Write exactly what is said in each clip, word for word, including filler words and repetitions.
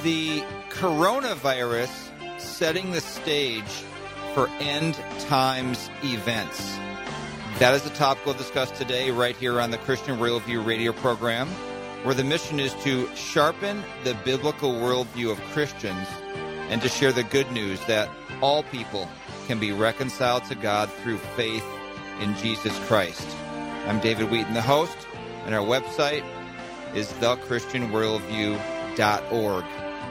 the coronavirus setting the stage for end times events? That is the topic we'll discuss today right here on the Christian Worldview radio program, where the mission is to sharpen the biblical worldview of Christians and to share the good news that all people can be reconciled to God through faith in Jesus Christ. I'm David Wheaton, the host, and our website is the christian worldview dot org.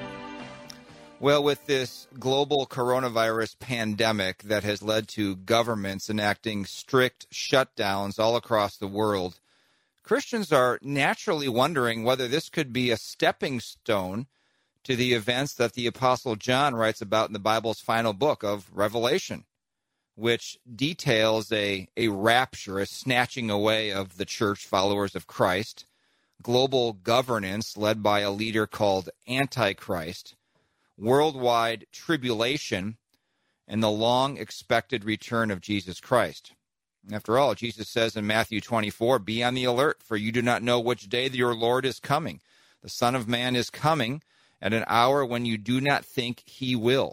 Well, with this global coronavirus pandemic that has led to governments enacting strict shutdowns all across the world, Christians are naturally wondering whether this could be a stepping stone to the events that the Apostle John writes about in the Bible's final book of Revelation, which details a, a rapture, a snatching away of the church followers of Christ, global governance led by a leader called Antichrist, worldwide tribulation, and the long-expected return of Jesus Christ. After all, Jesus says in Matthew twenty-four, "Be on the alert, for you do not know which day your Lord is coming. The Son of Man is coming at an hour when you do not think he will."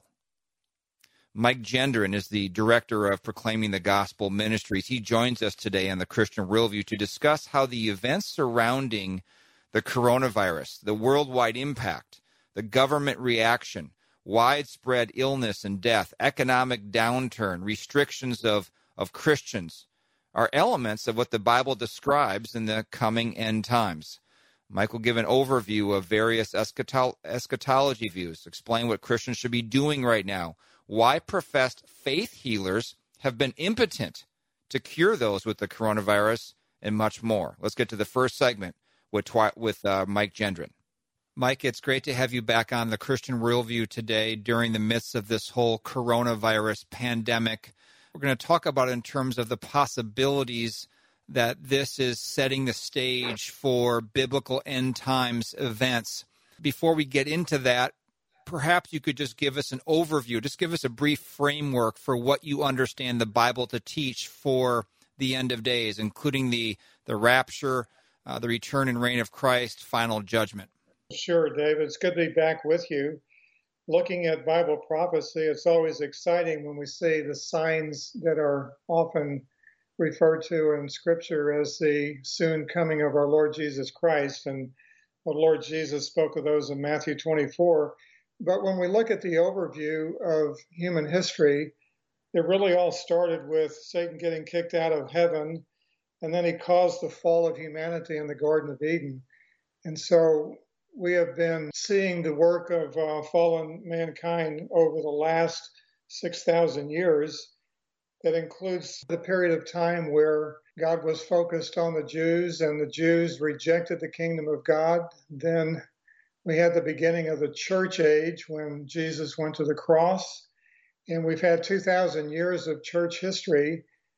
Mike Gendron is the director of Proclaiming the Gospel Ministries. He joins us today on the Christian Worldview to discuss how the events surrounding the coronavirus, the worldwide impact, the government reaction, widespread illness and death, economic downturn, restrictions of, of Christians, are elements of what the Bible describes in the coming end times. Mike will give an overview of various eschato- eschatology views, explain what Christians should be doing right now, why professed faith healers have been impotent to cure those with the coronavirus, and much more. Let's get to the first segment with, twi- with uh, Mike Gendron. Mike, it's great to have you back on the Christian Worldview today during the midst of this whole coronavirus pandemic. We're going to talk about it in terms of the possibilities that this is setting the stage for biblical end times events. Before we get into that, perhaps you could just give us an overview, just give us a brief framework for what you understand the Bible to teach for the end of days, including the, the rapture, uh, the return and reign of Christ, final judgment. Sure, David. It's good to be back with you. Looking at Bible prophecy, it's always exciting when we see the signs that are often referred to in Scripture as the soon coming of our Lord Jesus Christ. And the Lord Jesus spoke of those in Matthew twenty-four. But when we look at the overview of human history, it really all started with Satan getting kicked out of heaven, and then he caused the fall of humanity in the Garden of Eden. And so we have been seeing the work of uh, fallen mankind over the last six thousand years. That includes the period of time where God was focused on the Jews and the Jews rejected the kingdom of God. Then we had the beginning of the church age when Jesus went to the cross. And we've had two thousand years of church history.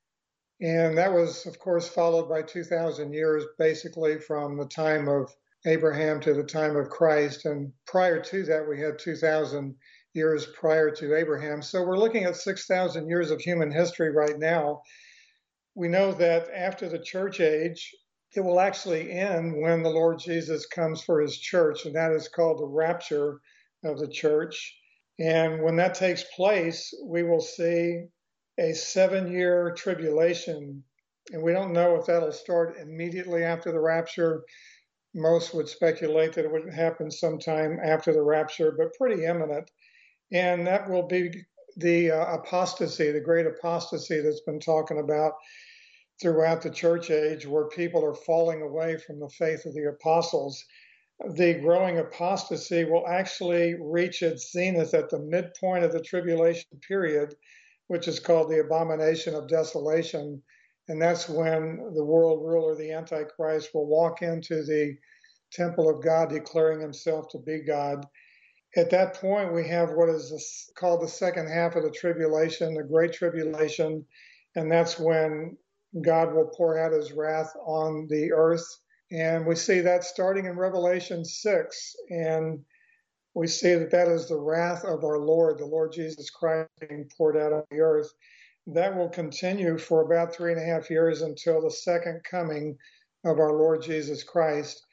And that was, of course, followed by two thousand years basically from the time of Abraham to the time of Christ. And prior to that, we had two thousand years prior to Abraham. So we're looking at six thousand years of human history right now. We know that after the church age, it will actually end when the Lord Jesus comes for his church, and that is called the rapture of the church. And when that takes place, we will see a seven-year tribulation. And we don't know if that'll start immediately after the rapture. Most would speculate that it would happen sometime after the rapture, but pretty imminent. And that will be the uh, apostasy, the great apostasy that's been talking about throughout the church age, where people are falling away from the faith of the apostles. The growing apostasy will actually reach its zenith at the midpoint of the tribulation period, which is called the abomination of desolation. And that's when the world ruler, the Antichrist, will walk into the temple of God, declaring himself to be God. At that point, we have what is called the second half of the tribulation, the Great Tribulation, and that's when God will pour out his wrath on the earth. And we see that starting in Revelation six, and we see that that is the wrath of our Lord, the Lord Jesus Christ, being poured out on the earth. That will continue for about three and a half years until the second coming of our Lord Jesus Christ.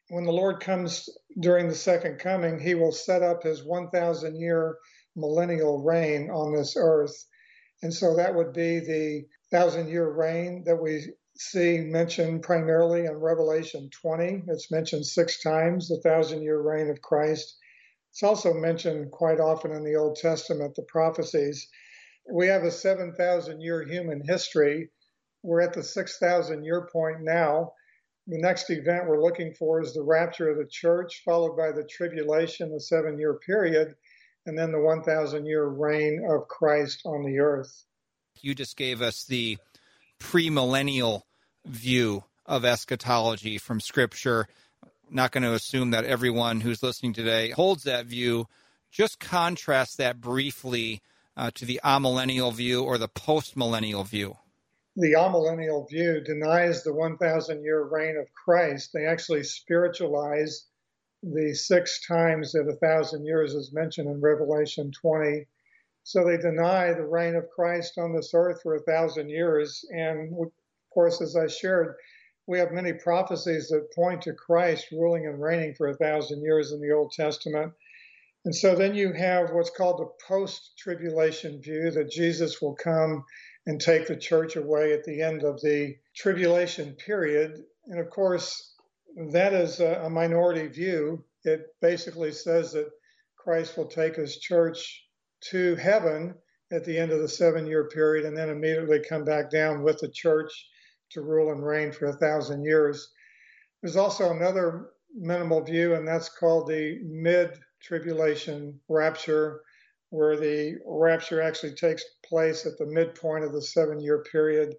when the Lord comes during the second coming, he will set up his one thousand year millennial reign on this earth. And so that would be the thousand year reign that we see mentioned primarily in Revelation twenty. It's mentioned six times, the thousand year reign of Christ. It's also mentioned quite often in the Old Testament, the prophecies. We have a seven thousand year human history. We're at the six thousand year point now. The next event we're looking for is the rapture of the church, followed by the tribulation, the seven year period, and then the one thousand year reign of Christ on the earth. You just gave us the premillennial view of eschatology from Scripture. Not going to assume that everyone who's listening today holds that view. Just contrast that briefly uh, to the amillennial view or the postmillennial view. The amillennial view denies the one thousand year reign of Christ. They actually spiritualize the six times that a thousand years is mentioned in Revelation twenty. So they deny the reign of Christ on this earth for a thousand years. And of course, as I shared, we have many prophecies that point to Christ ruling and reigning for a thousand years in the Old Testament. And so then you have what's called the post-tribulation view, that Jesus will come and take the church away at the end of the tribulation period. And of course, that is a minority view. It basically says that Christ will take his church to heaven at the end of the seven-year period and then immediately come back down with the church to rule and reign for a thousand years. There's also another minimal view, and that's called the mid-tribulation rapture, where the rapture actually takes place at the midpoint of the seven-year period.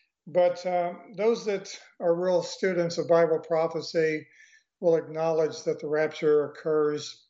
But uh, those that are real students of Bible prophecy will acknowledge that the rapture occurs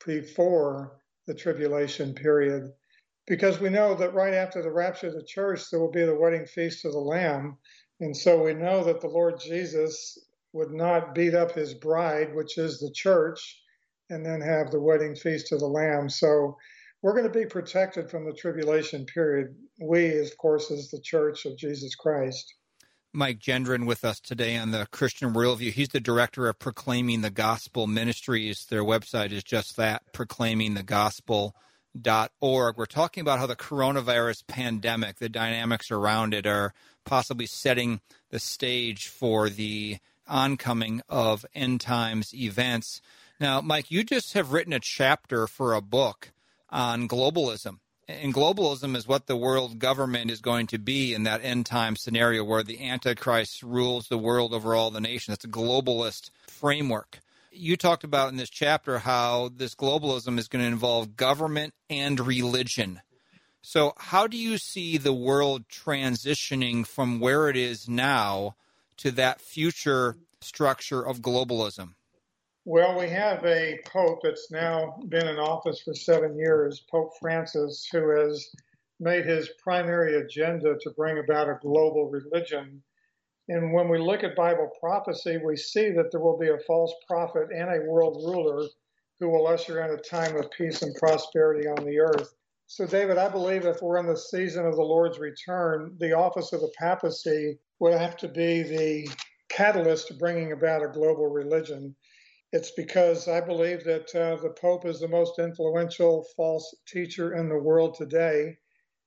before the tribulation period, because we know that right after the rapture of the church, there will be the wedding feast of the Lamb. And so we know that the Lord Jesus would not beat up his bride, which is the church, and then have the wedding feast of the Lamb. So we're going to be protected from the tribulation period. We, of course, is the church of Jesus Christ. Mike Gendron with us today on the Christian Worldview. He's the director of Proclaiming the Gospel Ministries. Their website is just that, proclaiming the gospel dot org. We're talking about how the coronavirus pandemic, the dynamics around it, are possibly setting the stage for the oncoming of end times events. Now, Mike, you just have written a chapter for a book on globalism. And globalism is what the world government is going to be in that end time scenario where the Antichrist rules the world over all the nations. It's a globalist framework. You talked about in this chapter how this globalism is going to involve government and religion. So how do you see the world transitioning from where it is now to that future structure of globalism? Well, we have a pope that's now been in office for seven years, Pope Francis, who has made his primary agenda to bring about a global religion. And when we look at Bible prophecy, we see that there will be a false prophet and a world ruler who will usher in a time of peace and prosperity on the earth. So, David, I believe if we're in the season of the Lord's return, the office of the papacy would have to be the catalyst to bringing about a global religion. It's because I believe that uh, the Pope is the most influential false teacher in the world today,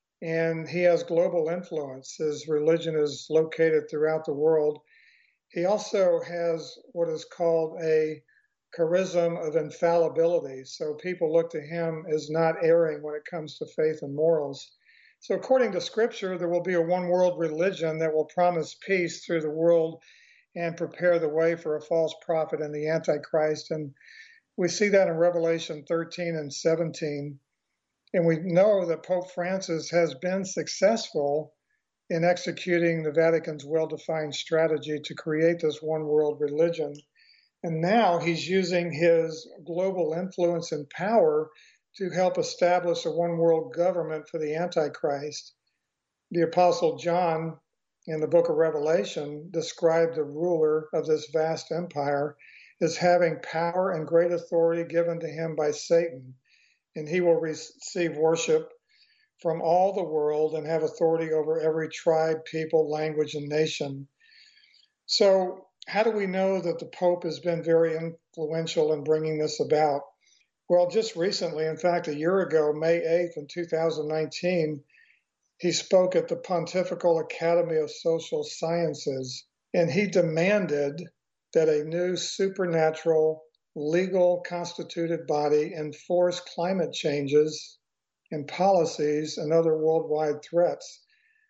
and he has global influence. His religion is located throughout the world. He also has what is called a charism of infallibility, so people look to him as not erring when it comes to faith and morals. So according to Scripture, there will be a one-world religion that will promise peace through the world and prepare the way for a false prophet and the Antichrist. And we see that in Revelation thirteen and seventeen. And we know that Pope Francis has been successful in executing the Vatican's well-defined strategy to create this one-world religion. And now he's using his global influence and power to help establish a one-world government for the Antichrist. The Apostle John, in the book of Revelation, described the ruler of this vast empire as having power and great authority given to him by Satan, and he will receive worship from all the world and have authority over every tribe, people, language, and nation. So how do we know that the Pope has been very influential in bringing this about? Well, just recently, in fact, a year ago, May eighth in two thousand nineteen, he spoke at the Pontifical Academy of Social Sciences, and he demanded that a new supernatural, legal, constituted body enforce climate changes and policies and other worldwide threats.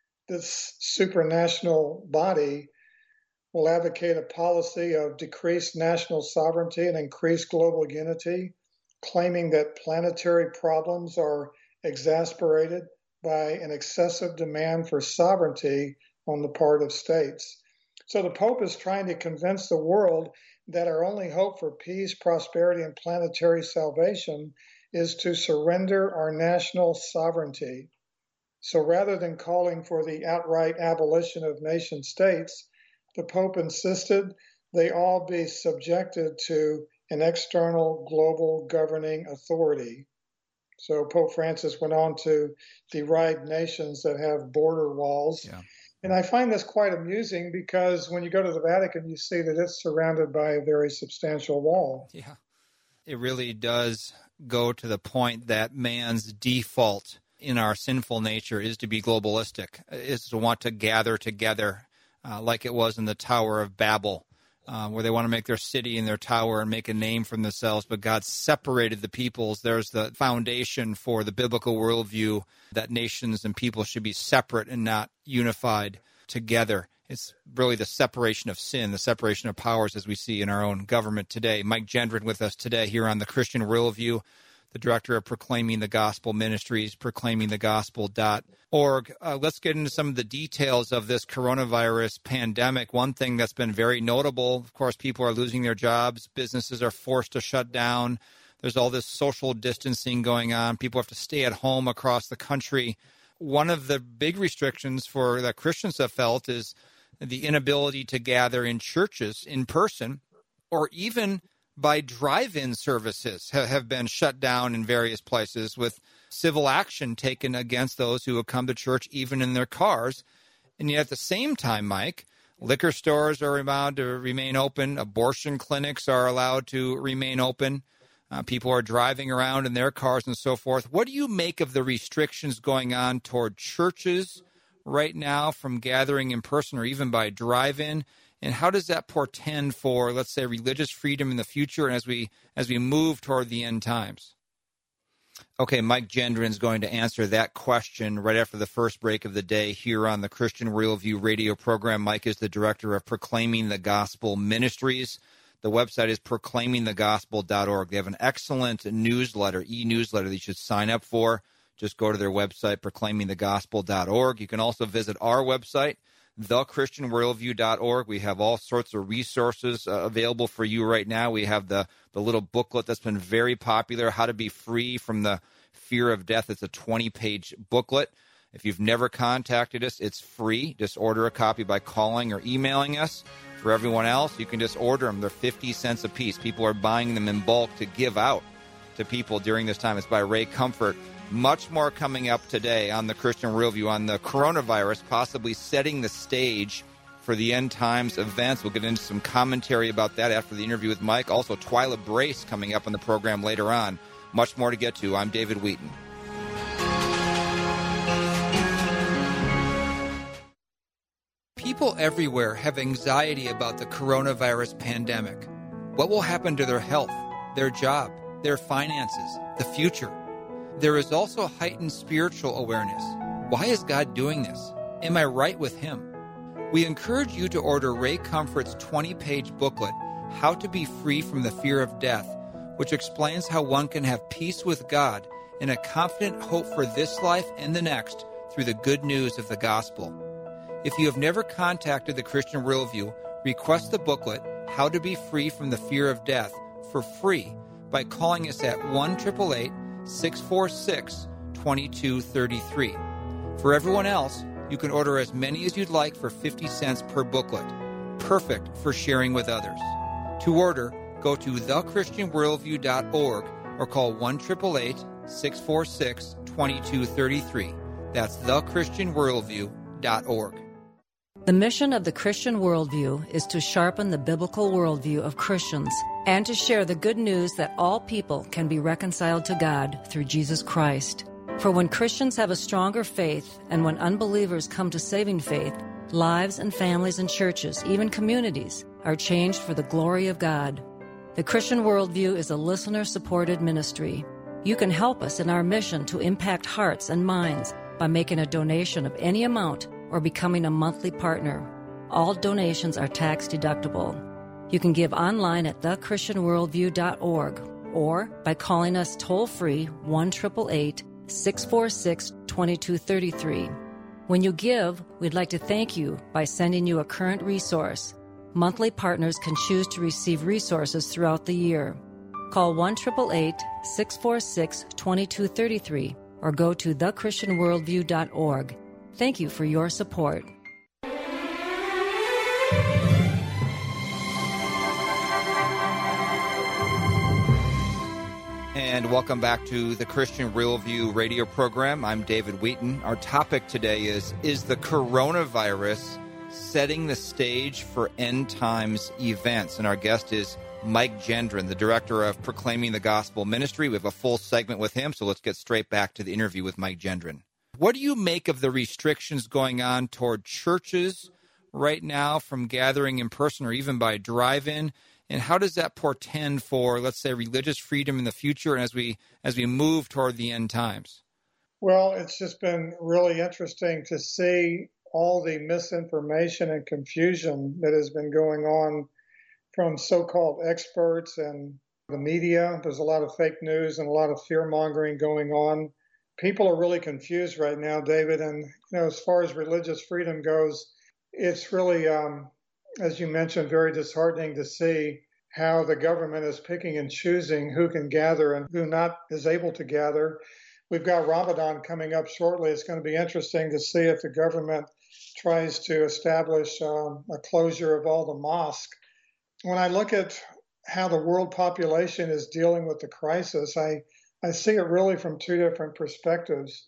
This supranational body will advocate a policy of decreased national sovereignty and increased global unity, claiming that planetary problems are exacerbated by an excessive demand for sovereignty on the part of states. So the Pope is trying to convince the world that our only hope for peace, prosperity, and planetary salvation is to surrender our national sovereignty. So rather than calling for the outright abolition of nation states, the Pope insisted they all be subjected to an external global governing authority. So Pope Francis went on to deride nations that have border walls. Yeah. And I find this quite amusing because when you go to the Vatican, you see that it's surrounded by a very substantial wall. Yeah, it really does go to the point that man's default in our sinful nature is to be globalistic, is to want to gather together uh, like it was in the Tower of Babel. Uh, where they want to make their city and their tower and make a name for themselves, but God separated the peoples. There's the foundation for the biblical worldview that nations and people should be separate and not unified together. It's really the separation of sin, the separation of powers as we see in our own government today. Mike Gendron with us today here on the Christian Worldview, the director of Proclaiming the Gospel Ministries, proclaiming the gospel dot org. Uh, let's get into some of the details of this coronavirus pandemic. One thing that's been very notable, of course, people are losing their jobs. Businesses are forced to shut down. There's all this social distancing going on. People have to stay at home across the country. One of the big restrictions for that Christians have felt is the inability to gather in churches in person, or even by drive-in services have been shut down in various places, with civil action taken against those who have come to church even in their cars. And yet at the same time, Mike, liquor stores are allowed to remain open. Abortion clinics are allowed to remain open. Uh, people are driving around in their cars and so forth. What do you make of the restrictions going on toward churches right now from gathering in person or even by drive-in? And how does that portend for, let's say, religious freedom in the future and as we as we move toward the end times? Okay, Mike Gendron is going to answer that question right after the first break of the day here on the Christian Worldview radio program. Mike is the director of Proclaiming the Gospel Ministries. The website is proclaiming the gospel dot org. They have an excellent newsletter, e-newsletter that you should sign up for. Just go to their website, proclaiming the gospel dot org. You can also visit our website, the christian worldview dot org. We have all sorts of resources uh, available for you right now. We have the, the little booklet that's been very popular, How to Be Free from the Fear of Death. It's a twenty-page booklet. If you've never contacted us, it's free. Just order a copy by calling or emailing us. For everyone else, you can just order them. They're fifty cents a piece. People are buying them in bulk to give out to people during this time. It's by Ray Comfort. Much more coming up today on the Christian Worldview on the coronavirus, possibly setting the stage for the end times events. We'll get into some commentary about that after the interview with Mike. Also, Twyla Brace coming up on the program later on. Much more to get to. I'm David Wheaton. People everywhere have anxiety about the coronavirus pandemic. What will happen to their health, their job, their finances, the future? There is also heightened spiritual awareness. Why is God doing this? Am I right with Him? We encourage you to order Ray Comfort's twenty-page booklet, How to Be Free from the Fear of Death, which explains how one can have peace with God and a confident hope for this life and the next through the good news of the gospel. If you have never contacted the Christian Worldview, request the booklet, How to Be Free from the Fear of Death, for free by calling us at one eight eight eight, six four six, two two three three. For everyone else, you can order as many as you'd like for fifty cents per booklet. Perfect for sharing with others. To order, go to the christian worldview dot org or call one eight eight eight, six four six, two two three three. That's the christian worldview dot org. The mission of the Christian Worldview is to sharpen the biblical worldview of Christians and to share the good news that all people can be reconciled to God through Jesus Christ. For when Christians have a stronger faith and when unbelievers come to saving faith, lives and families and churches, even communities, are changed for the glory of God. The Christian Worldview is a listener-supported ministry. You can help us in our mission to impact hearts and minds by making a donation of any amount or becoming a monthly partner. All donations are tax-deductible. You can give online at the christian worldview dot org or by calling us toll-free one eight eight eight, six four six, two two three three. When you give, we'd like to thank you by sending you a current resource. Monthly partners can choose to receive resources throughout the year. Call one eight eight eight, six four six, two two three three or go to the christian worldview dot org. Thank you for your support. And welcome back to the Christian Worldview radio program. I'm David Wheaton. Our topic today is, is the coronavirus setting the stage for end times events? And our guest is Mike Gendron, the director of Proclaiming the Gospel Ministry. We have a full segment with him, so let's get straight back to the interview with Mike Gendron. What do you make of the restrictions going on toward churches right now from gathering in person or even by drive-in? And how does that portend for, let's say, religious freedom in the future and as we as we move toward the end times? Well, it's just been really interesting to see all the misinformation and confusion that has been going on from so-called experts and the media. There's a lot of fake news and a lot of fear-mongering going on. People are really confused right now, David. And you know, as far as religious freedom goes, it's really, um, as you mentioned, very disheartening to see how the government is picking and choosing who can gather and who not is able to gather. We've got Ramadan coming up shortly. It's going to be interesting to see if the government tries to establish um, a closure of all the mosques. When I look at how the world population is dealing with the crisis, I, I see it really from two different perspectives.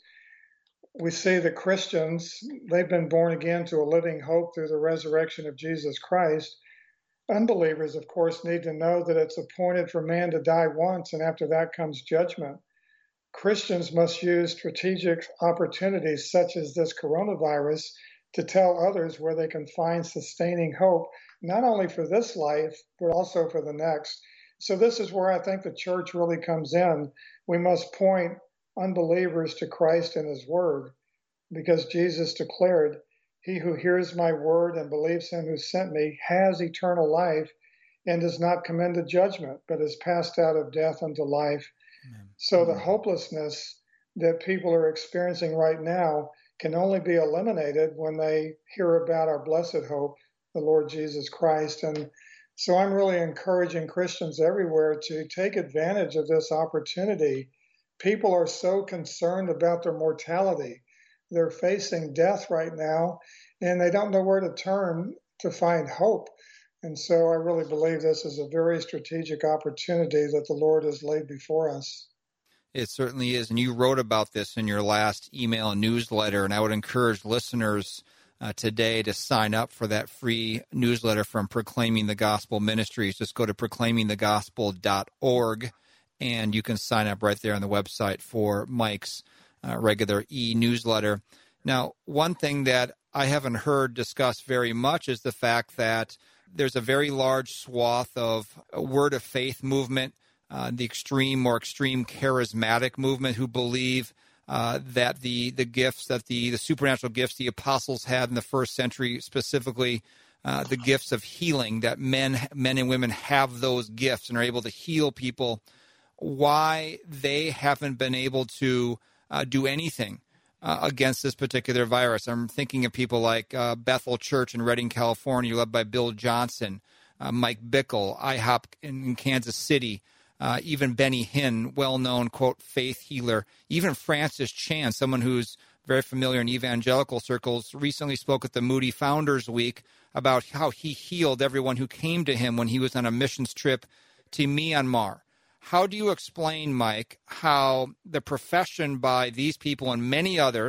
We see the Christians, they've been born again to a living hope through the resurrection of Jesus Christ. Unbelievers, of course, need to know that it's appointed for man to die once, and after that comes judgment. Christians must use strategic opportunities such as this coronavirus to tell others where they can find sustaining hope, not only for this life, but also for the next. So this is where I think the church really comes in. We must point unbelievers to Christ and his word, because Jesus declared, "He who hears my word and believes him who sent me has eternal life and does not come into judgment, but is passed out of death unto life." Amen. So the hopelessness that people are experiencing right now can only be eliminated when they hear about our blessed hope, the Lord Jesus Christ. And so I'm really encouraging Christians everywhere to take advantage of this opportunity. People are so concerned about their mortality. They're facing death right now, and they don't know where to turn to find hope. And so I really believe this is a very strategic opportunity that the Lord has laid before us. It certainly is. And you wrote about this in your last email and newsletter, and I would encourage listeners uh, today to sign up for that free newsletter from Proclaiming the Gospel Ministries. Just go to proclaiming the gospel dot org, and you can sign up right there on the website for Mike's uh, regular e-newsletter. Now, one thing that I haven't heard discussed very much is the fact that there's a very large swath of a word of faith movement, uh, the extreme, more extreme charismatic movement, who believe uh, that the the gifts, that the, the supernatural gifts the apostles had in the first century, specifically uh, the gifts of healing, that men men and women have those gifts and are able to heal people. Why they haven't been able to uh, do anything Uh, against this particular virus. I'm thinking of people like uh, Bethel Church in Redding, California, led by Bill Johnson, uh, Mike Bickle, I HOP in, in Kansas City, uh, even Benny Hinn, well-known, quote, faith healer, even Francis Chan, someone who's very familiar in evangelical circles, recently spoke at the Moody Founders Week about how he healed everyone who came to him when he was on a missions trip to Myanmar. How do you explain, Mike, how the profession by these people and many others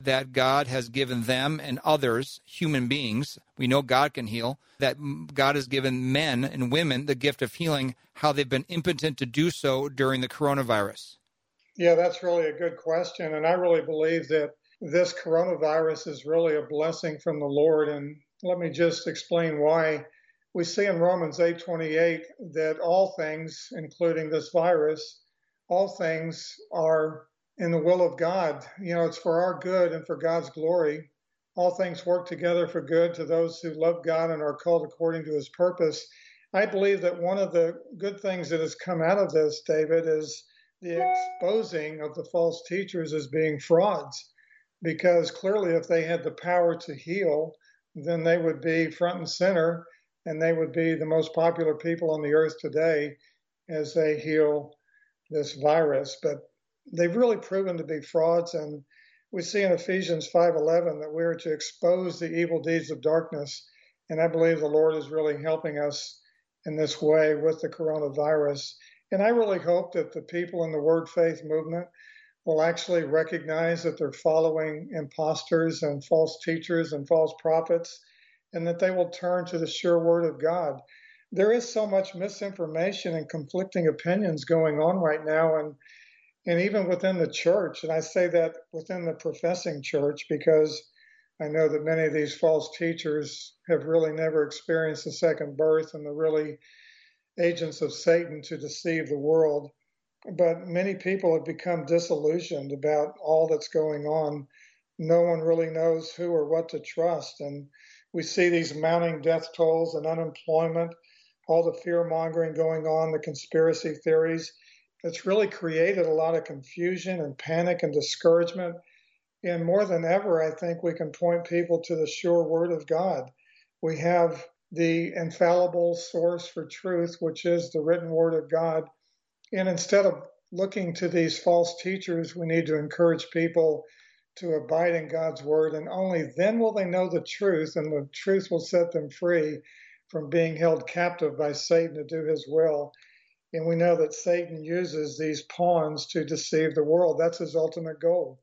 that God has given them and others, human beings, we know God can heal, that God has given men and women the gift of healing, how they've been impotent to do so during the coronavirus? Yeah, that's really a good question. And I really believe that this coronavirus is really a blessing from the Lord. And let me just explain why. We see in Romans eight twenty-eight that all things, including this virus, all things are in the will of God. You know, it's for our good and for God's glory. All things work together for good to those who love God and are called according to his purpose. I believe that one of the good things that has come out of this, David, is the exposing of the false teachers as being frauds. Because clearly if they had the power to heal, then they would be front and center, and they would be the most popular people on the earth today as they heal this virus. But they've really proven to be frauds, and we see in Ephesians five eleven that we're to expose the evil deeds of darkness, and I believe the Lord is really helping us in this way with the coronavirus. And I really hope that the people in the Word Faith movement will actually recognize that they're following imposters and false teachers and false prophets, and that they will turn to the sure Word of God. There is so much misinformation and conflicting opinions going on right now, and and even within the church. And I say that within the professing church because I know that many of these false teachers have really never experienced the second birth, and they're really agents of Satan to deceive the world. But many people have become disillusioned about all that's going on. No one really knows who or what to trust. And we see these mounting death tolls and unemployment, all the fear-mongering going on, the conspiracy theories. It's really created a lot of confusion and panic and discouragement. And more than ever, I think we can point people to the sure Word of God. We have the infallible source for truth, which is the written Word of God. And instead of looking to these false teachers, we need to encourage people to abide in God's Word, and only then will they know the truth, and the truth will set them free from being held captive by Satan to do his will. And we know that Satan uses these pawns to deceive the world. That's his ultimate goal.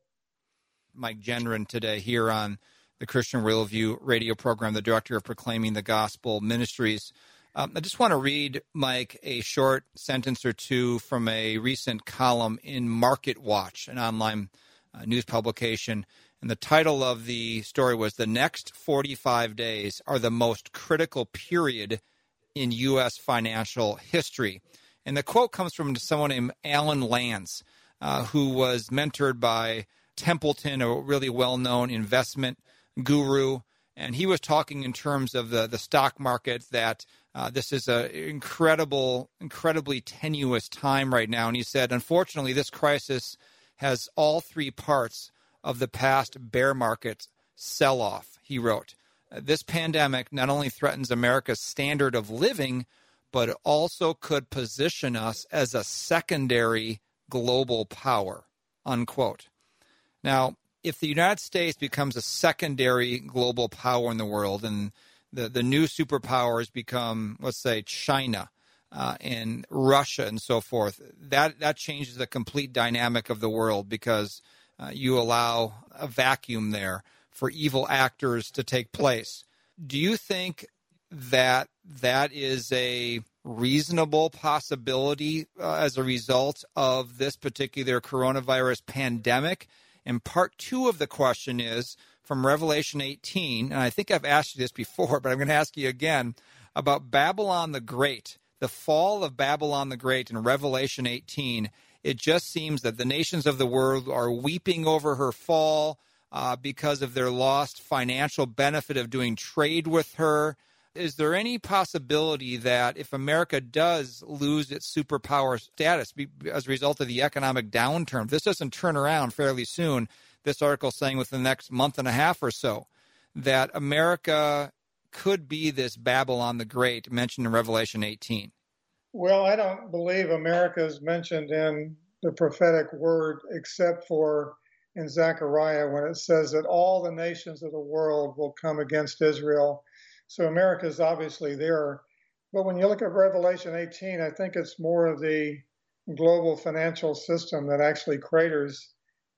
Mike Gendron today here on the Christian Worldview radio program, the director of Proclaiming the Gospel Ministries. Um, I just want to read, Mike, a short sentence or two from a recent column in Market Watch, an online uh, news publication. And the title of the story was, "The Next forty-five days Are the Most Critical Period in U S Financial History." And the quote comes from someone named Alan Lance, uh, who was mentored by Templeton, a really well-known investment guru. And he was talking in terms of the, the stock market, that uh, this is an incredible, incredibly tenuous time right now. And he said, unfortunately, this crisis has all three parts of the past bear market sell-off, he wrote. This pandemic not only threatens America's standard of living, but it also could position us as a secondary global power, unquote. Now, if the United States becomes a secondary global power in the world, and the, the new superpowers become, let's say, China uh, and Russia and so forth, that, that changes the complete dynamic of the world, because uh, you allow a vacuum there for evil actors to take place. Do you think that that is a reasonable possibility uh, as a result of this particular coronavirus pandemic? And part two of the question is from Revelation eighteen, and I think I've asked you this before, but I'm going to ask you again, about Babylon the Great, the fall of Babylon the Great in Revelation eighteen. It just seems that the nations of the world are weeping over her fall uh, because of their lost financial benefit of doing trade with her. Is there any possibility that if America does lose its superpower status as a result of the economic downturn, if this doesn't turn around fairly soon, this article is saying within the next month and a half or so, that America could be this Babylon the Great mentioned in Revelation eighteen? Well, I don't believe America is mentioned in the prophetic word except for in Zechariah, when it says that all the nations of the world will come against Israel. So America is obviously there. But when you look at Revelation eighteen, I think it's more of the global financial system that actually craters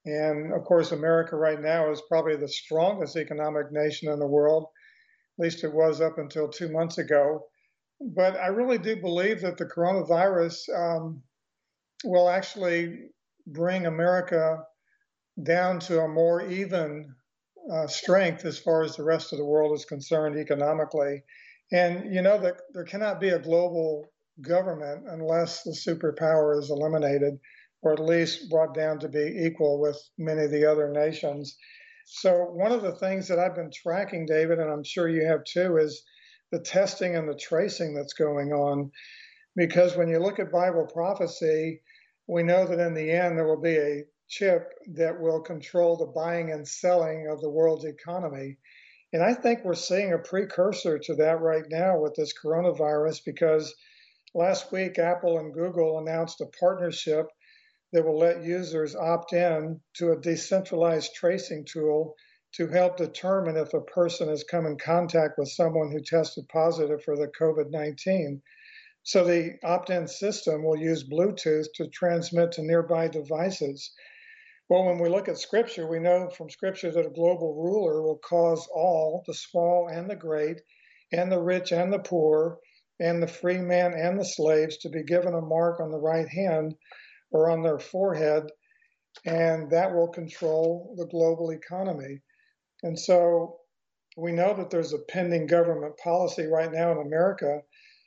And of course, America right now is probably the strongest economic nation in the world. At least it was up until two months ago. But I really do believe that the coronavirus um, will actually bring America down to a more even uh, strength as far as the rest of the world is concerned economically. And you know that there cannot be a global government unless the superpower is eliminated, or at least brought down to be equal with many of the other nations. So one of the things that I've been tracking, David, and I'm sure you have too, is the testing and the tracing that's going on. Because when you look at Bible prophecy, we know that in the end there will be a chip that will control the buying and selling of the world's economy. And I think we're seeing a precursor to that right now with this coronavirus, because last week Apple and Google announced a partnership that will let users opt in to a decentralized tracing tool to help determine if a person has come in contact with someone who tested positive for the COVID nineteen. So the opt-in system will use Bluetooth to transmit to nearby devices. Well, when we look at Scripture, we know from Scripture that a global ruler will cause all, the small and the great, and the rich and the poor, and the free man and the slaves, to be given a mark on the right hand or on their forehead, and that will control the global economy. And so we know that there's a pending government policy right now in America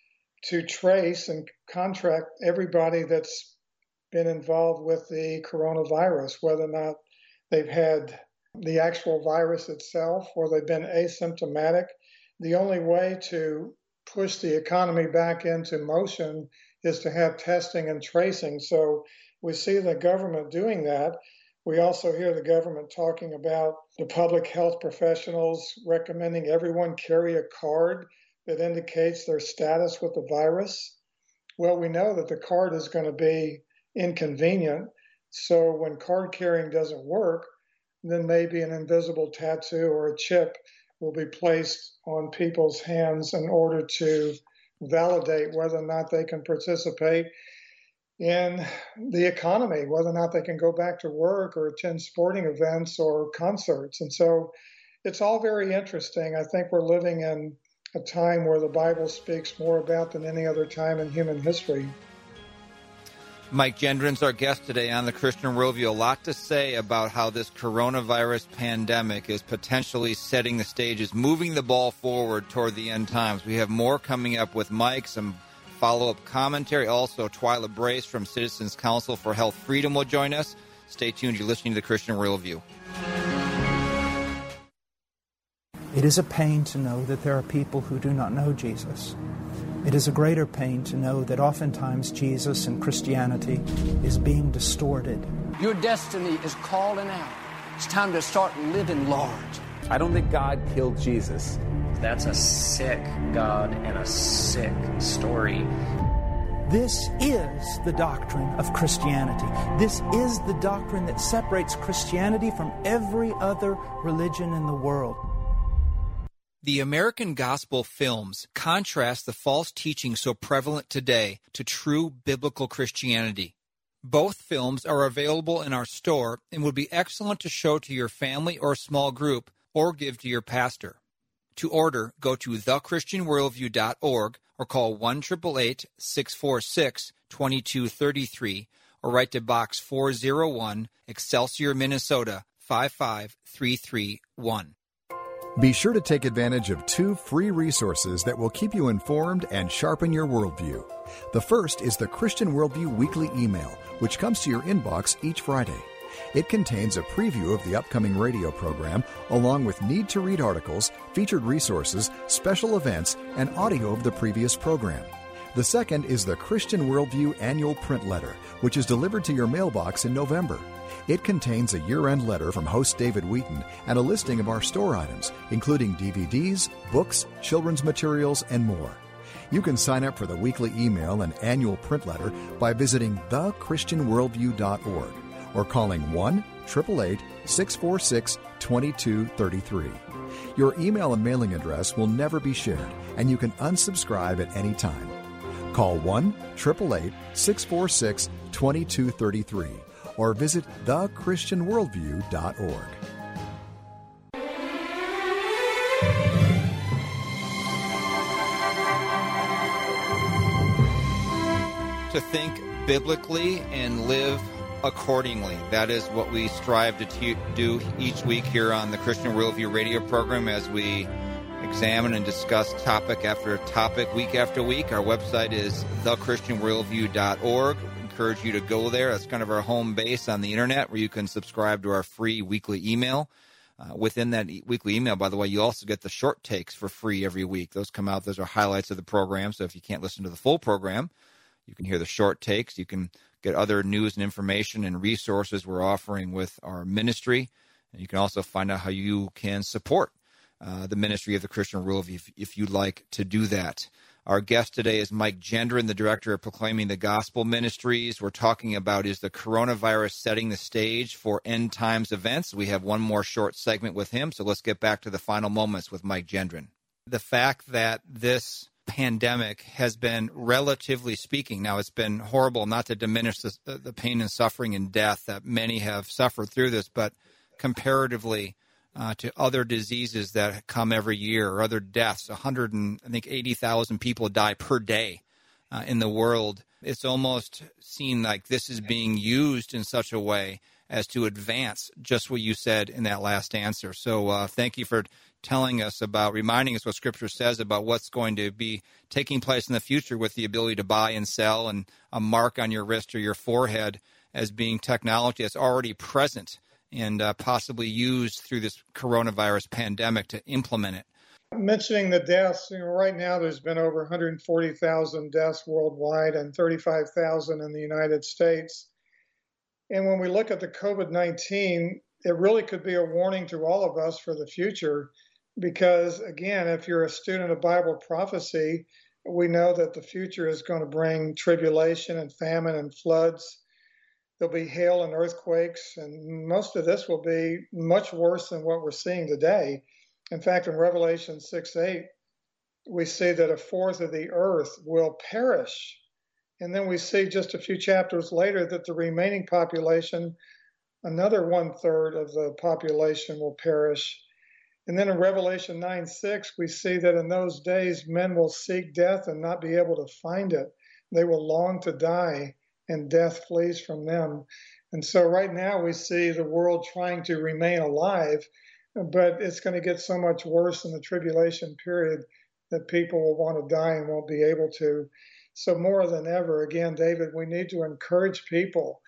to trace and contract everybody that's been involved with the coronavirus, whether or not they've had the actual virus itself or they've been asymptomatic. The only way to push the economy back into motion is to have testing and tracing. So we see the government doing that. We also hear the government talking about the public health professionals recommending everyone carry a card that indicates their status with the virus. Well, we know that the card is going to be inconvenient. So when card carrying doesn't work, then maybe an invisible tattoo or a chip will be placed on people's hands in order to validate whether or not they can participate in the economy, whether or not they can go back to work or attend sporting events or concerts. And so it's all very interesting. I think we're living in a time where the Bible speaks more about than any other time in human history. Mike Gendron's our guest today on the Christian Worldview. A lot to say about how this coronavirus pandemic is potentially setting the stage, is moving the ball forward toward the end times. We have more coming up with Mike, some follow-up commentary. Also, Twyla Brace from Citizens Council for Health Freedom will join us. Stay tuned. You're listening to the Christian Worldview. It is a pain to know that there are people who do not know Jesus. It is a greater pain to know that oftentimes Jesus and Christianity is being distorted. Your destiny is calling out. It's time to start living large. I don't think God killed Jesus. That's a sick God and a sick story. This is the doctrine of Christianity. This is the doctrine that separates Christianity from every other religion in the world. The American gospel films contrast the false teaching so prevalent today to true biblical Christianity. Both films are available in our store and would be excellent to show to your family or small group or give to your pastor. To order, go to the christian worldview dot org or call one eight eight eight, six four six, two two three three or write to Box four oh one, Excelsior, Minnesota, five five three three one. Be sure to take advantage of two free resources that will keep you informed and sharpen your worldview. The first is the Christian Worldview Weekly Email, which comes to your inbox each Friday. It contains a preview of the upcoming radio program, along with need-to-read articles, featured resources, special events, and audio of the previous program. The second is the Christian Worldview Annual Print Letter, which is delivered to your mailbox in November. It contains a year-end letter from host David Wheaton and a listing of our store items, including D V Ds, books, children's materials, and more. You can sign up for the weekly email and annual print letter by visiting the christian worldview dot org or calling one eight eight eight, six four six, two two three three. Your email and mailing address will never be shared, and you can unsubscribe at any time. Call one eight eight eight, six four six, two two three three or visit the christian worldview dot org. To think biblically and live accordingly. That is what we strive to t- do each week here on the Christian Worldview radio program as we examine and discuss topic after topic, week after week. Our website is the christian worldview dot org. We encourage you to go there. That's kind of our home base on the internet where you can subscribe to our free weekly email. Uh, within that e- weekly email, by the way, you also get the short takes for free every week. Those come out. Those are highlights of the program. So if you can't listen to the full program, you can hear the short takes. You can get other news and information and resources we're offering with our ministry. And you can also find out how you can support uh, the ministry of the Christian Worldview if, if you'd like to do that. Our guest today is Mike Gendron, the director of Proclaiming the Gospel Ministries. We're talking about, is the coronavirus setting the stage for end times events? We have one more short segment with him, so let's get back to the final moments with Mike Gendron. The fact that this pandemic has been, relatively speaking, now it's been horrible, not to diminish the, the pain and suffering and death that many have suffered through this, but comparatively uh, to other diseases that come every year or other deaths, one hundred and I think eighty thousand people die per day uh, in the world. It's almost seen like this is being used in such a way as to advance just what you said in that last answer. So uh, thank you for telling us about, reminding us what Scripture says about what's going to be taking place in the future with the ability to buy and sell and a mark on your wrist or your forehead as being technology that's already present and uh, possibly used through this coronavirus pandemic to implement it. Mentioning the deaths, you know, right now there's been over one hundred forty thousand deaths worldwide and thirty-five thousand in the United States. And when we look at the COVID nineteen, it really could be a warning to all of us for the future. Because, again, if you're a student of Bible prophecy, we know that the future is going to bring tribulation and famine and floods. There'll be hail and earthquakes, and most of this will be much worse than what we're seeing today. In fact, in Revelation six eight, we see that a fourth of the earth will perish. And then we see just a few chapters later that the remaining population, another one-third of the population will perish. And then in Revelation nine six, we see that in those days, men will seek death and not be able to find it. They will long to die, and death flees from them. And so right now we see the world trying to remain alive, but it's going to get so much worse in the tribulation period that people will want to die and won't be able to. So more than ever, again, David, we need to encourage people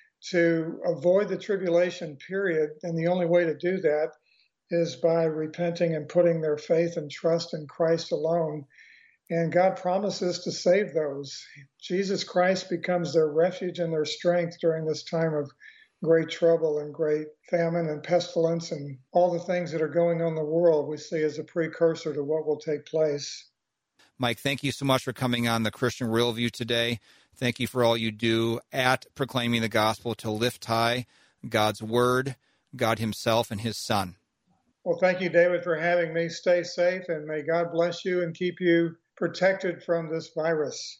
to avoid the tribulation period. And the only way to do that is by repenting and putting their faith and trust in Christ alone. And God promises to save those. Jesus Christ becomes their refuge and their strength during this time of great trouble and great famine and pestilence and all the things that are going on in the world we see as a precursor to what will take place. Mike, thank you so much for coming on the Christian Worldview today. Thank you for all you do at Proclaiming the Gospel to lift high God's Word, God Himself, and His Son. Well, thank you, David, for having me. Stay safe, and may God bless you and keep you protected from this virus.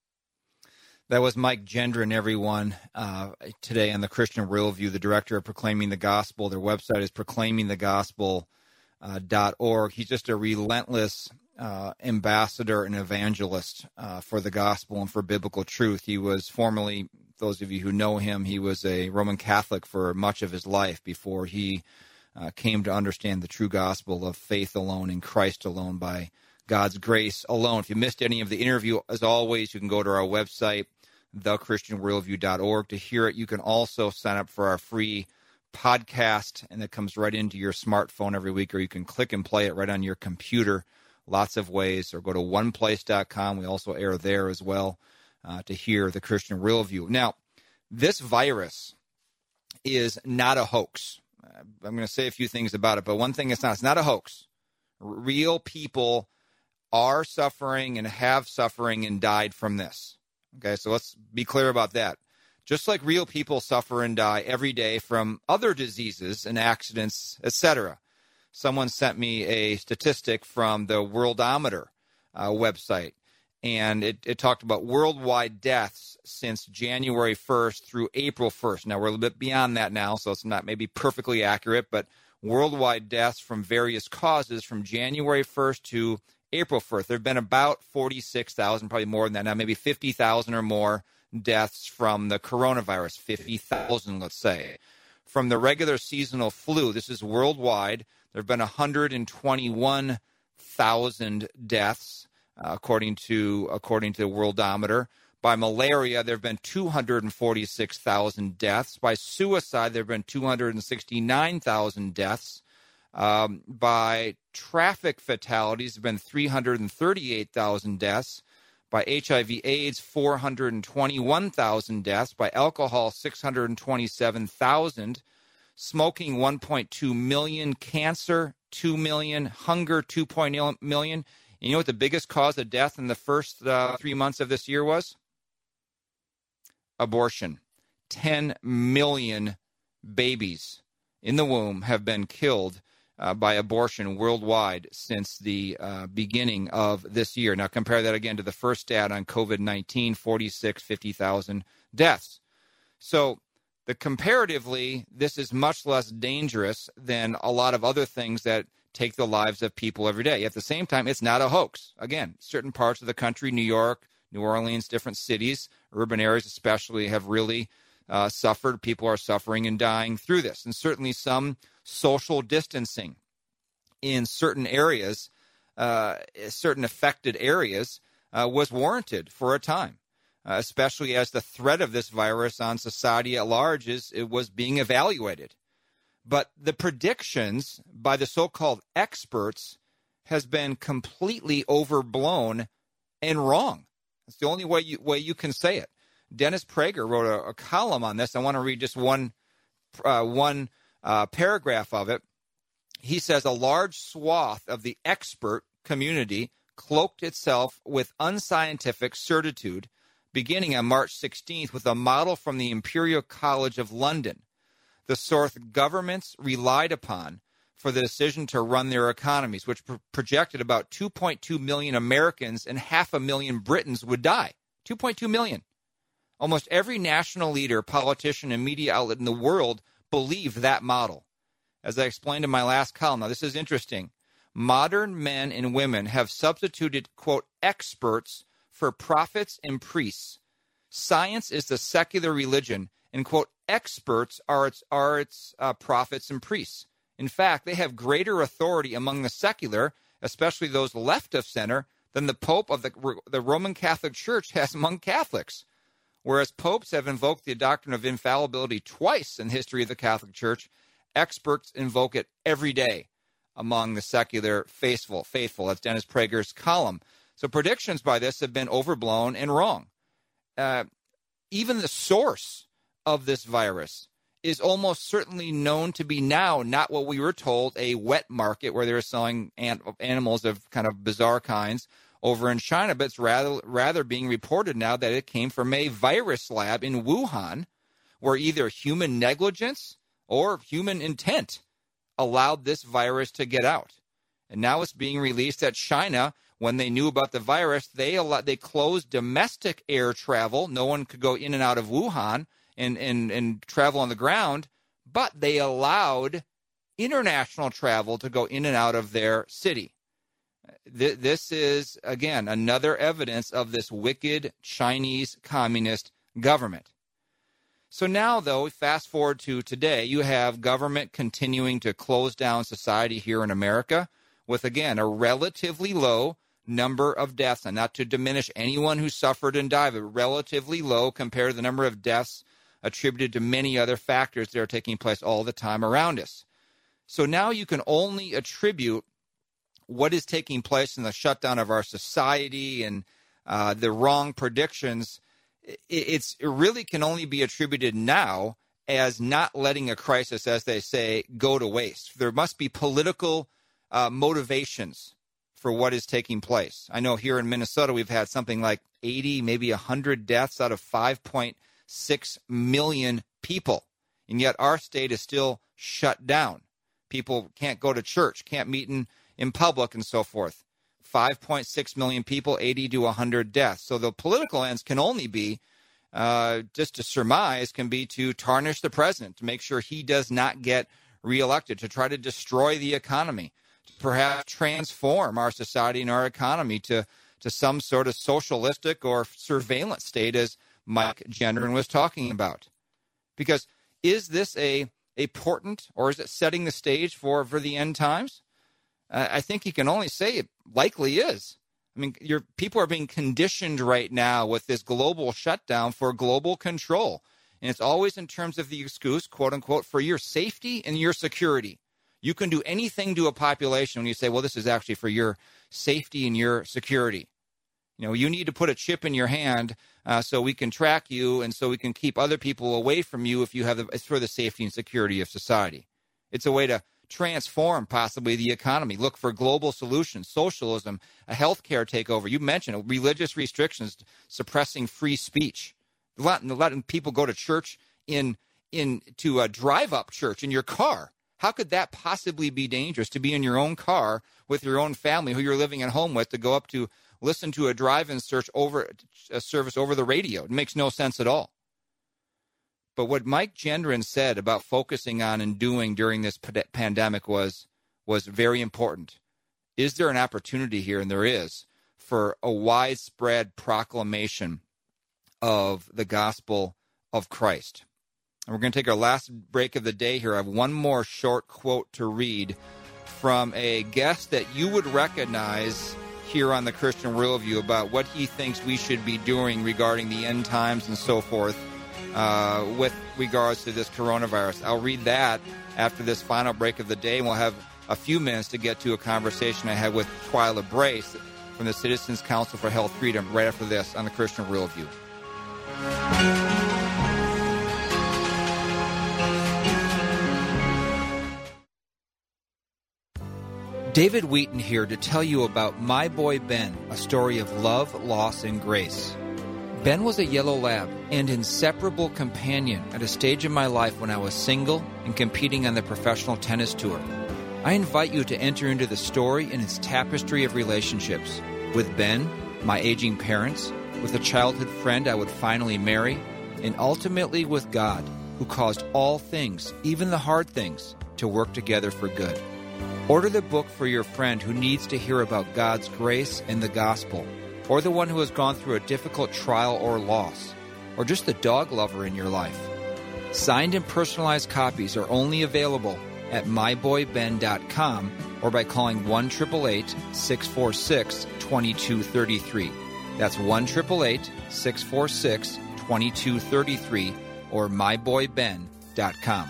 That was Mike Gendron, everyone, uh, today on the Christian Worldview, the director of Proclaiming the Gospel. Their website is proclaiming the gospel dot org. He's just a relentless uh, ambassador and evangelist uh, for the gospel and for biblical truth. He was formerly, those of you who know him, he was a Roman Catholic for much of his life before he uh, came to understand the true gospel of faith alone in Christ alone by God's grace alone. If you missed any of the interview, as always, you can go to our website, the christian worldview dot org, to hear it. You can also sign up for our free podcast, and it comes right into your smartphone every week, or you can click and play it right on your computer. Lots of ways. Or go to one place dot com. We also air there as well uh, to hear the Christian Worldview. Now, this virus is not a hoax. I'm going to say a few things about it, but one thing it's not. It's not a hoax. Real people are suffering and have suffering and died from this. Okay, so let's be clear about that. Just like real people suffer and die every day from other diseases and accidents, et cetera. Someone sent me a statistic from the Worldometer uh, website, and it, it talked about worldwide deaths since January first through April first. Now, we're a little bit beyond that now, so it's not maybe perfectly accurate, but worldwide deaths from various causes from January first to April first. There have been about forty-six thousand, probably more than that now, maybe fifty thousand or more deaths from the coronavirus, fifty thousand, let's say. From the regular seasonal flu, this is worldwide, there have been one hundred twenty-one thousand deaths, uh, according to according to the Worldometer. By malaria, there have been two hundred forty-six thousand deaths. By suicide, there have been two hundred sixty-nine thousand deaths. Um, by traffic fatalities, there have been three hundred thirty-eight thousand deaths. By H I V AIDS, four hundred twenty-one thousand deaths. By alcohol, six hundred twenty-seven thousand. Smoking, one point two million. Cancer, two million. Hunger, two point zero million. And you know what the biggest cause of death in the first uh, three months of this year was? Abortion. ten million babies in the womb have been killed uh, by abortion worldwide since the uh, beginning of this year. Now compare that again to the first stat on COVID nineteen, forty-six, fifty thousand deaths. So the comparatively, this is much less dangerous than a lot of other things that take the lives of people every day. At the same time, it's not a hoax. Again, certain parts of the country, New York, New Orleans, different cities, urban areas especially, have really uh, suffered. People are suffering and dying through this. And certainly some social distancing in certain areas, uh, certain affected areas, uh, was warranted for a time, uh, especially as the threat of this virus on society at large is it was being evaluated. But the predictions by the so-called experts has been completely overblown and wrong. It's the only way you, way you can say it. Dennis Prager wrote a, a column on this. I want to read just one, uh, one uh, paragraph of it. He says, a large swath of the expert community cloaked itself with unscientific certitude, beginning on March sixteenth with a model from the Imperial College of London, the source governments relied upon for the decision to run their economies, which pro- projected about two point two million Americans and half a million Britons would die. two point two million. Almost every national leader, politician, and media outlet in the world believed that model. As I explained in my last column, now this is interesting. Modern men and women have substituted, quote, experts for prophets and priests. Science is the secular religion, and, quote, experts are its, are its uh, prophets and priests. In fact, they have greater authority among the secular, especially those left of center, than the Pope of the, the Roman Catholic Church has among Catholics. Whereas popes have invoked the doctrine of infallibility twice in the history of the Catholic Church, experts invoke it every day among the secular faithful. faithful. That's Dennis Prager's column. So predictions by this have been overblown and wrong. Uh, even the source of this virus is almost certainly known to be now not what we were told, a wet market where they're selling an- animals of kind of bizarre kinds over in China, but it's rather rather being reported now that it came from a virus lab in Wuhan, where either human negligence or human intent allowed this virus to get out. And now it's being released that China, when they knew about the virus, they allowed, they closed domestic air travel. No one could go in and out of Wuhan and, and, and travel on the ground, but they allowed international travel to go in and out of their city. This is, again, another evidence of this wicked Chinese communist government. So now, though, fast forward to today, you have government continuing to close down society here in America with, again, a relatively low number of deaths, and not to diminish anyone who suffered and died, but relatively low compared to the number of deaths attributed to many other factors that are taking place all the time around us. So now you can only attribute what is taking place in the shutdown of our society and uh, the wrong predictions. It's, it really can only be attributed now as not letting a crisis, as they say, go to waste. There must be political uh, motivations for what is taking place. I know here in Minnesota we've had something like eighty, maybe one hundred deaths out of five point six million people, and yet our state is still shut down. People can't go to church, can't meet in in public and so forth. five point six million people, eighty to one hundred deaths. So the political ends can only be, uh, just to surmise, can be to tarnish the president, to make sure he does not get reelected, to try to destroy the economy, to perhaps transform our society and our economy to, to some sort of socialistic or surveillance state, as Mike Gendron was talking about. Because is this a, a portent, or is it setting the stage for, for the end times? Uh, I think you can only say it likely is. I mean, your people are being conditioned right now with this global shutdown for global control. And it's always in terms of the excuse, quote unquote, for your safety and your security. You can do anything to a population when you say, well, this is actually for your safety and your security. You know, you need to put a chip in your hand uh, so we can track you and so we can keep other people away from you if you have the, it's for the safety and security of society. It's a way to transform possibly the economy, look for global solutions, socialism, a healthcare takeover. You mentioned religious restrictions, suppressing free speech, letting, letting people go to church in in to a drive-up church in your car. How could that possibly be dangerous, to be in your own car with your own family who you're living at home with, to go up to listen to a drive-in search over a service over the radio? It makes no sense at all. But what Mike Gendron said about focusing on and doing during this pandemic was was very important. Is there an opportunity here? And there is, for a widespread proclamation of the gospel of Christ. And we're going to take our last break of the day here. I have one more short quote to read from a guest that you would recognize here on the Christian Worldview about what he thinks we should be doing regarding the end times and so forth. Uh, with regards to this coronavirus. I'll read that after this final break of the day, and we'll have a few minutes to get to a conversation I had with Twyla Brace from the Citizens Council for Health Freedom right after this on the Christian Worldview. David Wheaton here to tell you about My Boy Ben, a story of love, loss, and grace. Ben was a yellow lab and inseparable companion at a stage in my life when I was single and competing on the professional tennis tour. I invite you to enter into the story and its tapestry of relationships with Ben, my aging parents, with a childhood friend I would finally marry, and ultimately with God, who caused all things, even the hard things, to work together for good. Order the book for your friend who needs to hear about God's grace and the gospel, or the one who has gone through a difficult trial or loss, or just the dog lover in your life. Signed and personalized copies are only available at my boy ben dot com or by calling one eight eight eight, six four six, two two three three. That's one eight eight eight, six four six, two two three three or my boy ben dot com.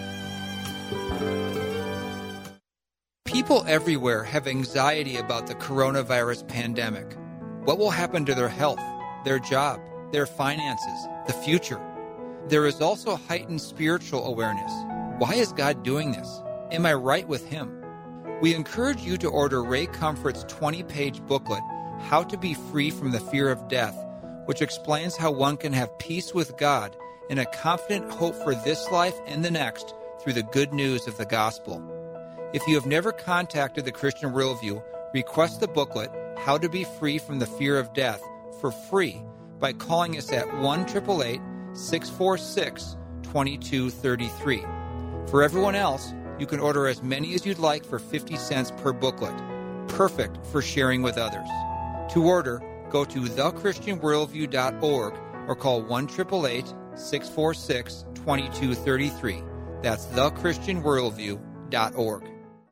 People everywhere have anxiety about the coronavirus pandemic. What will happen to their health, their job, their finances, the future? There is also heightened spiritual awareness. Why is God doing this? Am I right with Him? We encourage you to order Ray Comfort's twenty-page booklet, How to Be Free from the Fear of Death, which explains how one can have peace with God and a confident hope for this life and the next through the good news of the gospel. If you have never contacted the Christian Worldview, request the booklet, How to Be Free from the Fear of Death, for free by calling us at one eight eight eight, six four six, two two three three. For everyone else, you can order as many as you'd like for fifty cents per booklet. Perfect for sharing with others. To order, go to the christian worldview dot org or call one eight eight eight, six four six, two two three three. That's the christian worldview dot org.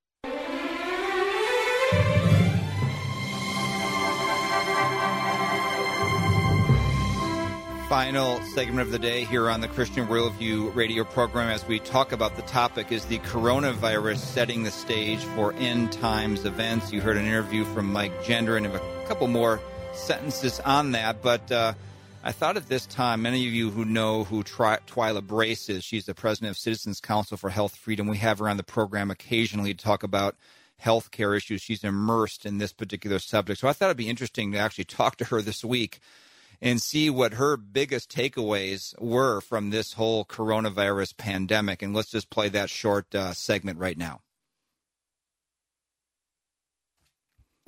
Final segment of the day here on the Christian Worldview radio program as we talk about the topic is the coronavirus setting the stage for end times events. You heard an interview from Mike Gendron and a couple more sentences on that, but uh, I thought at this time, many of you who know who Tri- Twyla Brace is, she's the president of Citizens Council for Health Freedom. We have her on the program occasionally to talk about health care issues. She's immersed in this particular subject. So I thought it'd be interesting to actually talk to her this week and see what her biggest takeaways were from this whole coronavirus pandemic. And let's just play that short uh, segment right now.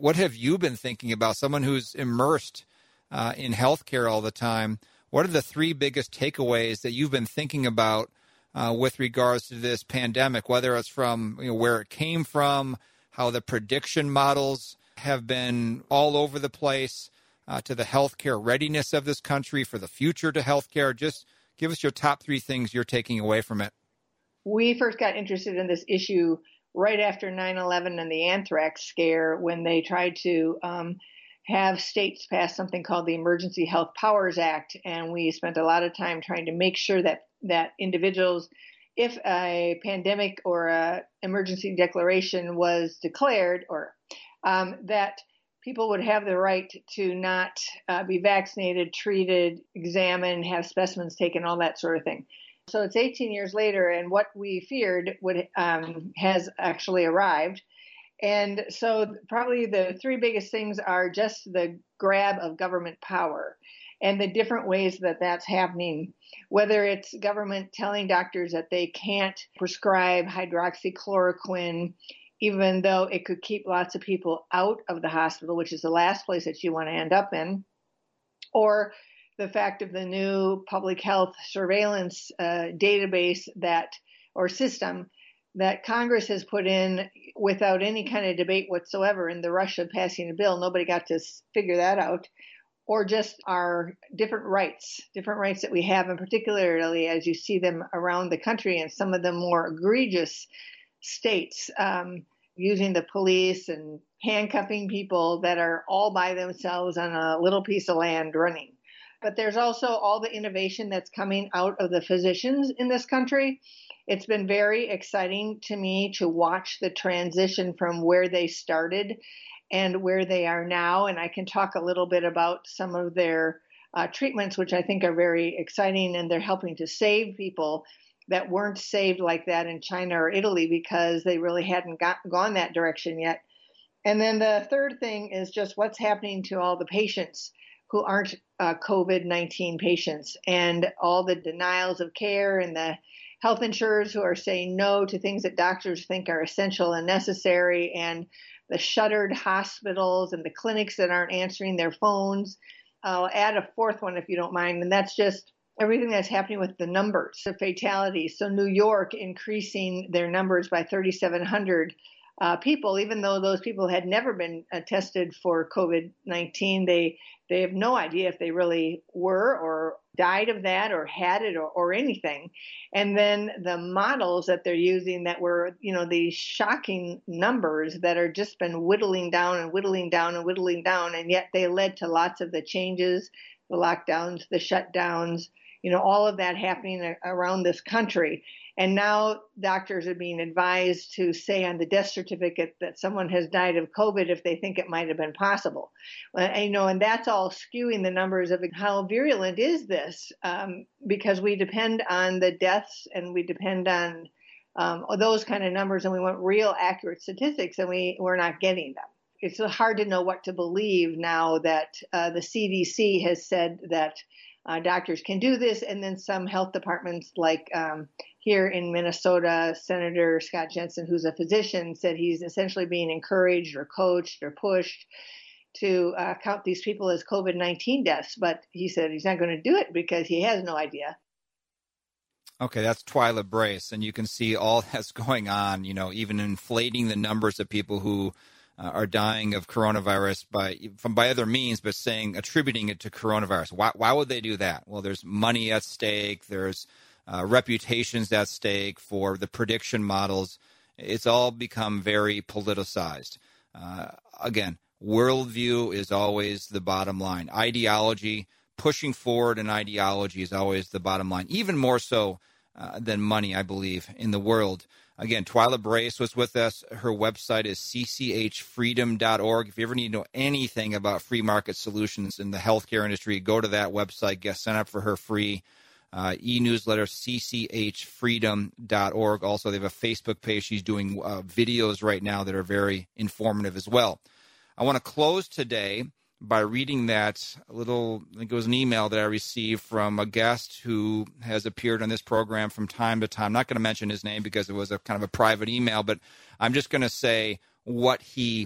what have you been thinking about? Someone who's immersed uh, in healthcare all the time, what are the three biggest takeaways that you've been thinking about uh, with regards to this pandemic, whether it's from you know, where it came from, how the prediction models have been all over the place, uh, to the healthcare readiness of this country for the future to healthcare? Just give us your top three things you're taking away from it. We first got interested in this issue right after nine eleven and the anthrax scare, when they tried to um, have states pass something called the Emergency Health Powers Act. And we spent a lot of time trying to make sure that, that individuals, if a pandemic or a emergency declaration was declared, or um, that people would have the right to not uh, be vaccinated, treated, examined, have specimens taken, all that sort of thing. So it's eighteen years later, and what we feared would um, has actually arrived. And so probably the three biggest things are just the grab of government power and the different ways that that's happening, whether it's government telling doctors that they can't prescribe hydroxychloroquine, even though it could keep lots of people out of the hospital, which is the last place that you want to end up in, or the fact of the new public health surveillance uh, database that, or system that Congress has put in without any kind of debate whatsoever in the rush of passing a bill. Nobody got to figure that out. Or just our different rights, different rights that we have, and particularly as you see them around the country and some of the more egregious states, um, using the police and handcuffing people that are all by themselves on a little piece of land running. But there's also all the innovation that's coming out of the physicians in this country. It's been very exciting to me to watch the transition from where they started and where they are now. And I can talk a little bit about some of their uh, treatments, which I think are very exciting, and they're helping to save people that weren't saved like that in China or Italy because they really hadn't got, gone that direction yet. And then the third thing is just what's happening to all the patients who aren't uh, COVID nineteen patients, and all the denials of care, and the health insurers who are saying no to things that doctors think are essential and necessary, and the shuttered hospitals and the clinics that aren't answering their phones. I'll add a fourth one if you don't mind, and that's just everything that's happening with the numbers of fatalities. So New York increasing their numbers by thirty-seven hundred uh, people, even though those people had never been uh, tested for COVID nineteen. They they have no idea if they really were or died of that or had it or, or anything. And then the models that they're using that were, you know, these shocking numbers that are just been whittling down and whittling down and whittling down. And yet they led to lots of the changes, the lockdowns, the shutdowns, you know, all of that happening around this country. And now doctors are being advised to say on the death certificate that someone has died of COVID if they think it might have been possible. And, you know, and that's all skewing the numbers of how virulent is this, um, because we depend on the deaths and we depend on um, those kind of numbers, and we want real accurate statistics, and we, we're not getting them. It's hard to know what to believe now that uh, the C D C has said that uh, doctors can do this, and then some health departments like um, here in Minnesota, Senator Scott Jensen, who's a physician, said he's essentially being encouraged or coached or pushed to uh, count these people as COVID nineteen deaths. But he said he's not going to do it because he has no idea. Okay, that's Twyla Brace, and you can see all that's going on, you know, even inflating the numbers of people who uh, are dying of coronavirus by from by other means, but saying, attributing it to coronavirus. Why, why would they do that? Well, there's money at stake. There's Uh, reputations at stake for the prediction models. It's all become very politicized. Uh, again, worldview is always the bottom line. Ideology, pushing forward an ideology is always the bottom line, even more so uh, than money, I believe, in the world. Again, Twyla Brace was with us. Her website is c c h freedom dot org. If you ever need to know anything about free market solutions in the healthcare industry, go to that website, get signed up for her free Uh, e-newsletter, c c h freedom dot org. Also, they have a Facebook page. She's doing uh, videos right now that are very informative as well. I want to close today by reading that little, I think it was an email that I received from a guest who has appeared on this program from time to time. I'm not going to mention his name because it was a kind of a private email, but I'm just going to say what he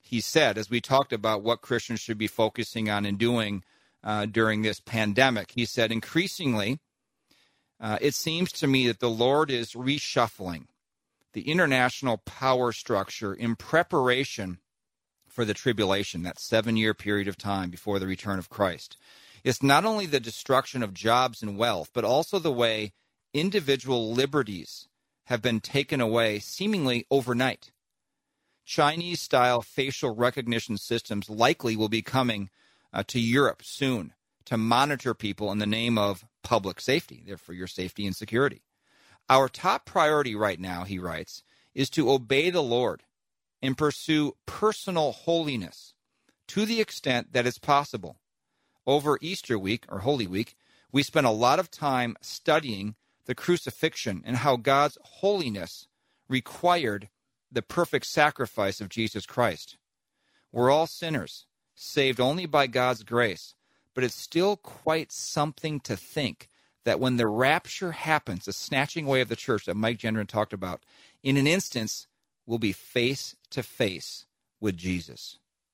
he said, as we talked about what Christians should be focusing on and doing uh, during this pandemic, he said, increasingly, uh, it seems to me that the Lord is reshuffling the international power structure in preparation for the tribulation, that seven-year period of time before the return of Christ. It's not only the destruction of jobs and wealth, but also the way individual liberties have been taken away seemingly overnight. Chinese-style facial recognition systems likely will be coming uh, to Europe soon to monitor people in the name of public safety, therefore your safety and security. Our top priority right now, he writes, is to obey the Lord and pursue personal holiness to the extent that it's possible. Over Easter week, or Holy Week, we spent a lot of time studying the crucifixion and how God's holiness required the perfect sacrifice of Jesus Christ. We're all sinners, saved only by God's grace, but it's still quite something to think that when the rapture happens, the snatching away of the church that Mike Gendron talked about, in an instance, we'll be face to face with Jesus.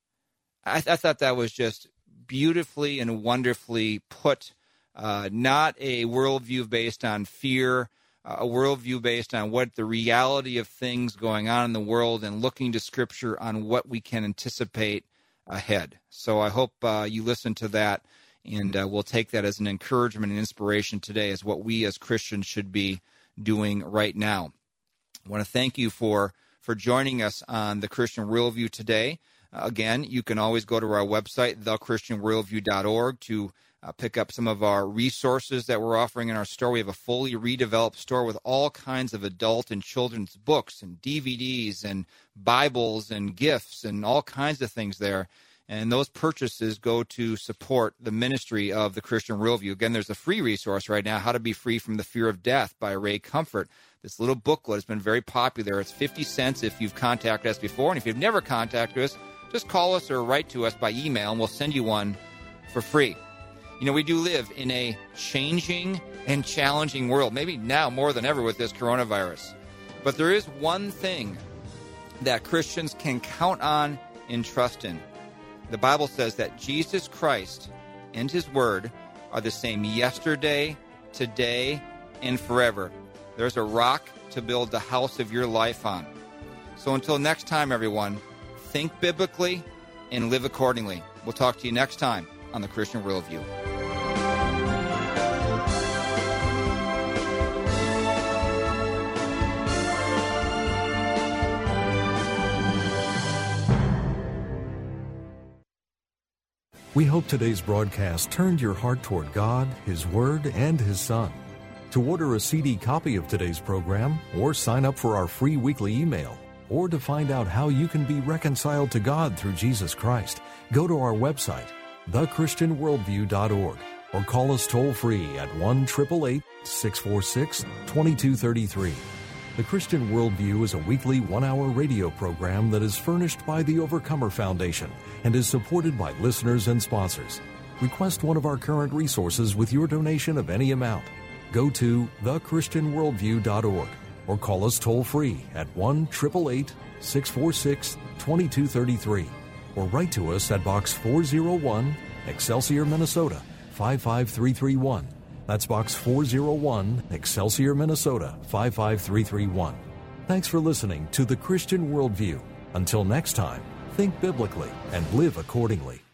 I, th- I thought that was just beautifully and wonderfully put. Uh, not a worldview based on fear, uh, a worldview based on what the reality of things going on in the world, and looking to Scripture on what we can anticipate ahead. So I hope uh, you listen to that, and uh, we'll take that as an encouragement and inspiration today as what we as Christians should be doing right now. I want to thank you for, for joining us on the Christian Worldview today. Uh, again, you can always go to our website, the christian worldview dot org, to Uh, pick up some of our resources that we're offering in our store. We have a fully redeveloped store with all kinds of adult and children's books and D V Ds and Bibles and gifts and all kinds of things there. And those purchases go to support the ministry of the Christian Worldview. Again, there's a free resource right now, How to Be Free from the Fear of Death by Ray Comfort. This little booklet has been very popular. It's fifty cents if you've contacted us before. And if you've never contacted us, just call us or write to us by email, and we'll send you one for free. You know, we do live in a changing and challenging world, maybe now more than ever with this coronavirus. But there is one thing that Christians can count on and trust in. The Bible says that Jesus Christ and his word are the same yesterday, today, and forever. There's a rock to build the house of your life on. So until next time, everyone, think biblically and live accordingly. We'll talk to you next time on the Christian Worldview. We hope today's broadcast turned your heart toward God, His Word, and His Son. To order a C D copy of today's program, or sign up for our free weekly email, or to find out how you can be reconciled to God through Jesus Christ, go to our website, the christian worldview dot org, or call us toll-free at one eight eight eight, six four six, two two three three. The Christian Worldview is a weekly one-hour radio program that is furnished by the Overcomer Foundation and is supported by listeners and sponsors. Request one of our current resources with your donation of any amount. Go to the christian worldview dot org or call us toll-free at one eight eight eight, six four six, two two three three, or write to us at Box four oh one, Excelsior, Minnesota, five five three three one. That's Box four oh one, Excelsior, Minnesota, five five three three one. Thanks for listening to The Christian Worldview. Until next time, think biblically and live accordingly.